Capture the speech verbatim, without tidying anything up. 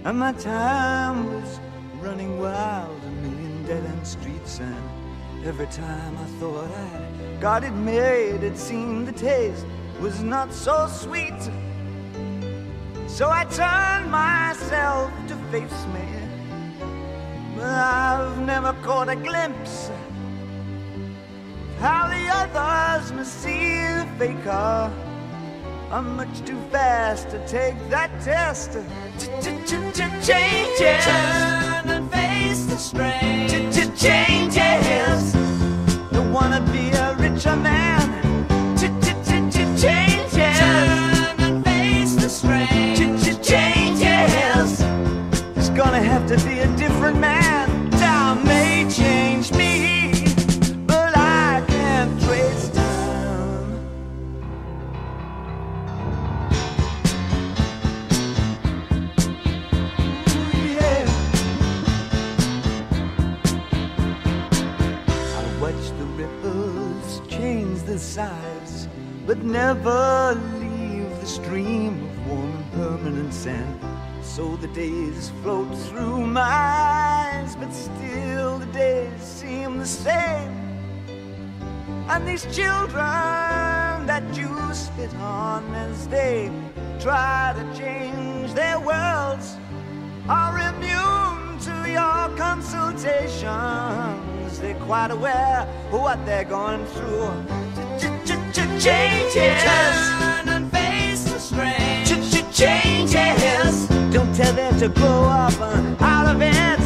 and my time was running wild, a million dead-end streets, and every time I thought I'd got it made, it seemed the taste was not so sweet. So I turned myself to face me, but I've never caught a glimpse of how the others must see the faker. I'm much too fast to take that test. Changes. Turn and face the strain. Changes. Don't wanna be a richer man. Changes. Turn and face the strain. Changes. It's gonna have to be a different man. Time may change me, but I can't trace time. Ooh, yeah. I watch the ripples change the size, but never leave the stream of warm and permanent sand. So the days float through my eyes, but still the days seem the same. And these children that you spit on as they try to change their worlds are immune to your consultations. They're quite aware of what they're going through. Changes. Turn and face the strain. Changes. Don't tell them to grow up out of it.